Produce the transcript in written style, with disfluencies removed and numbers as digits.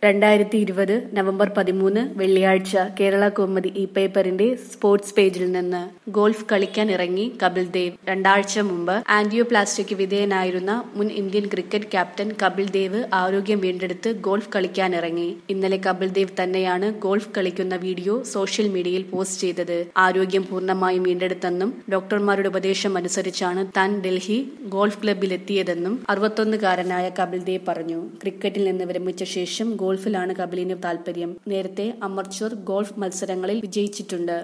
2020 November 13 വെള്ളിയാഴ്ച കേരള കൗമുദി ഈ പേപ്പറിന്റെ സ്പോർട്സ് പേജിൽ നിന്ന് ഗോൾഫ് കളിക്കാൻ ഇറങ്ങി കപിൽ ദേവ്. രണ്ടാഴ്ച മുമ്പ് ആൻജിയോപ്ലാസ്റ്റിക്ക് വിധേയനായിരുന്ന മുൻ Indian cricket captain Kapil Dev ആരോഗ്യം വീണ്ടെടുത്ത് ഗോൾഫ് കളിക്കാനിറങ്ങി. ഇന്നലെ കപിൽ ദേവ് തന്നെയാണ് ഗോൾഫ് കളിക്കുന്ന വീഡിയോ സോഷ്യൽ മീഡിയയിൽ പോസ്റ്റ് ചെയ്തത്. ആരോഗ്യം പൂർണ്ണമായും വീണ്ടെടുത്തെന്നും ഡോക്ടർമാരുടെ ഉപദേശം അനുസരിച്ചാണ് താൻ ഡൽഹി ഗോൾഫ് ക്ലബിലെത്തിയതെന്നും 61-കാരനായ കപിൽ ദേവ് പറഞ്ഞു. ക്രിക്കറ്റിൽ നിന്ന് വിരമിച്ച ശേഷം ഗോൾഫിലാണ് കപിലിന് താൽപര്യം. നേരത്തെ അമർച്വർ ഗോൾഫ് മത്സരങ്ങളിൽ വിജയിച്ചിട്ടുണ്ട്.